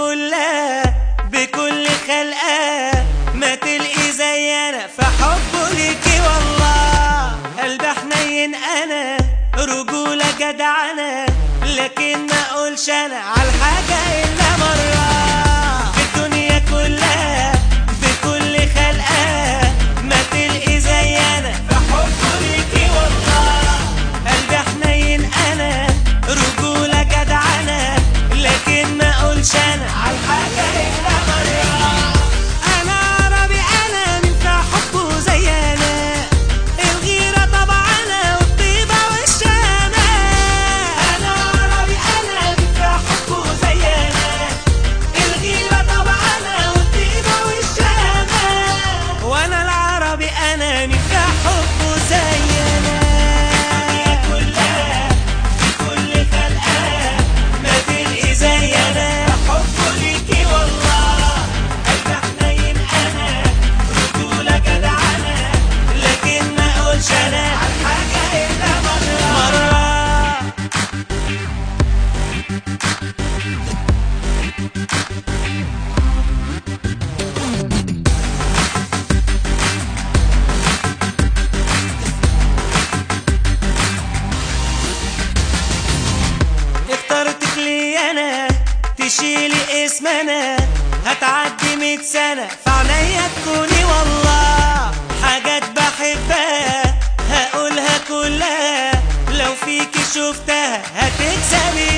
كلها بكل خلقها ما تلقي زي انا في حبه ليكي والله. قلبي حنين انا رجولة جدعنة، لكن ما اقولش انا عالحاجة الا مرة. في الدنيا كلها بكل خلقها ما تلقي زي انا في حبه ليكي والله. قلبي حنين انا رجولة جدعنة، لكن ما اقولش انا عالحاجة الا مرة. انا عربي انا مين في حبه زي انا، الغيرة طبعنا والطيبة والشامة. انا عربي انا مين في حبه زي انا، الغيرة طبعنا والطيبة والشامة. وانا العربي انا مين في حبه زي انا. اخترتك لي انا تشيلي اسمنا، هتعدي 100 سنة في عينيا تكوني والله. حاجات بحبها هقولها كلها، لو فيكي شفتها هتكسبي